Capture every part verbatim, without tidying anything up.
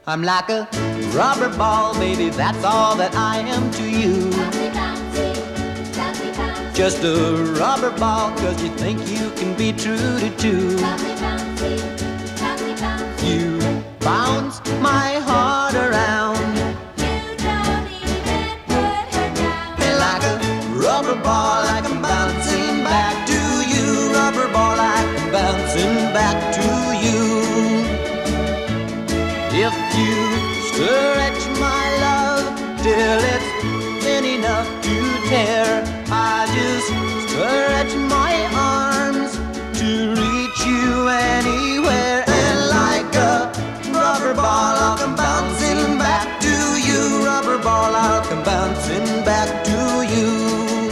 I'm like a rubber ball, baby, that's all that I am to you. Bouncy, bouncy, bouncy, bouncy. Just a rubber ball, cause you think you can be true to two. Bouncy, bouncy, bouncy, bouncy. You bounce my heart around. You don't even put her down. And like a rubber ball, like I'm bouncing back to you. Rubber ball, like I'm bouncing back to you. If you stretch my love till it's thin enough to tear, I just stretch my arms to reach you anywhere. And like a rubber ball, I'll come bouncing back to you. Rubber ball, I'll come bouncing back to you.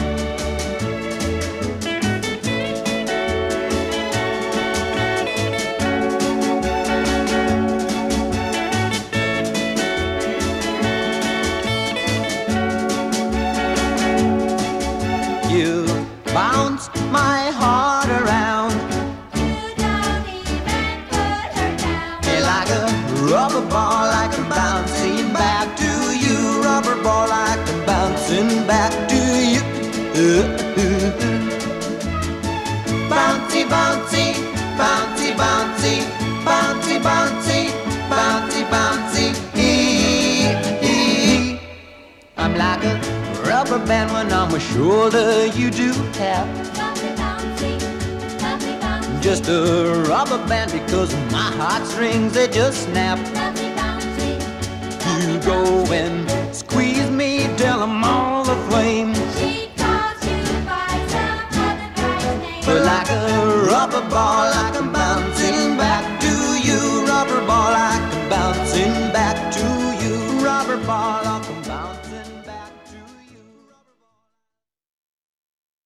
You bounce my heart around. You don't even put her down. Hey, like a rubber ball, like I'm bouncing back to you. Rubber ball, like I'm bouncing back to you. Bouncy, bouncy, bouncy, bouncy, bouncy, bouncy, bouncy, bouncy. I'm like a rubber band when on my shoulder. You do have Bouncy, bouncy, bouncy, bouncy. just a rubber band because my heartstrings they just snap. Bouncy, bouncy, You go and squeeze me till I'm all aflame. she calls you by some other guy's name. But like a rubber ball, like I'm